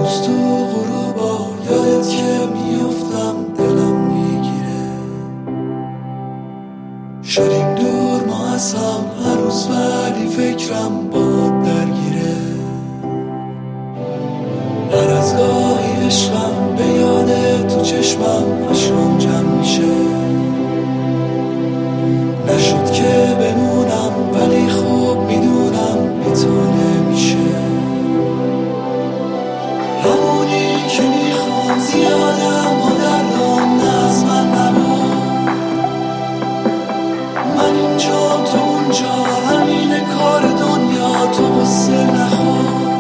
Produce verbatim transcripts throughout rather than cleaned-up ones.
روز تو غروبا یادت که میافتم دلم میگیره. شدیم دور ما از هم هر روز ولی فکرم باد درگیره. هر از گاهی عشقم به یاد تو چشمم اشکام جمع میشه. نشد که بمونم ولی خوب میدونم بی تو نمیشه. همونی که میخوام زیادم و دردام نه از من نبود. من اینجام تو اونجا همین کار دنیا تو غصه نخور.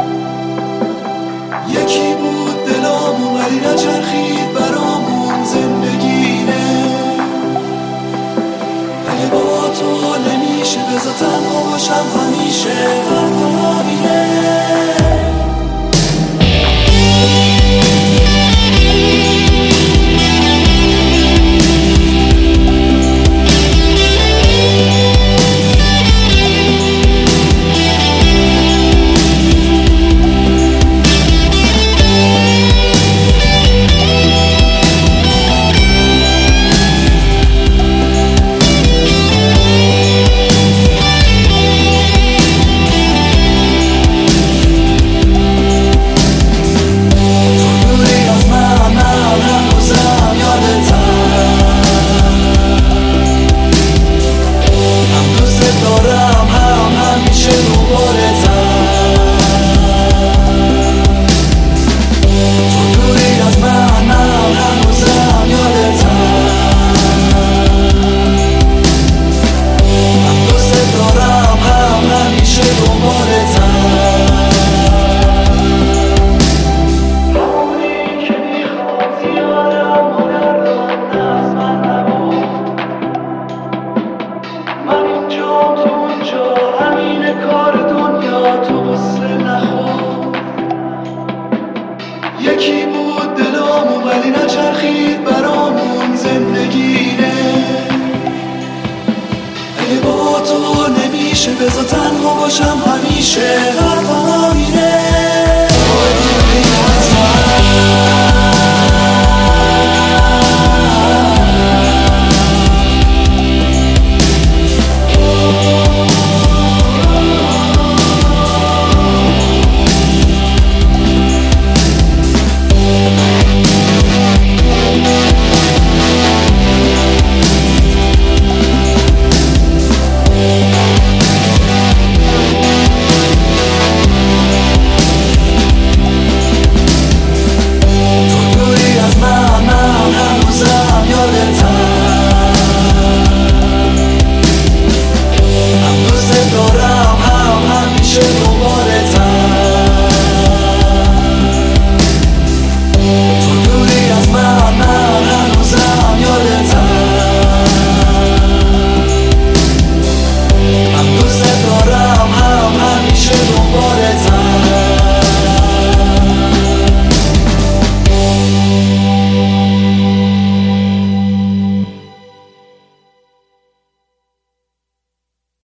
یکی بود دلامون ولی نچرخید برامون زندگینه. اگه با تو نمیشه بذار تنها باشم همیشه. حرفم همینه. یکی بود دلامون ولی نچرخید برامون زندگینه. اگه با تو نمیشه بذار تنها باشم همیشه. حرفم همینه.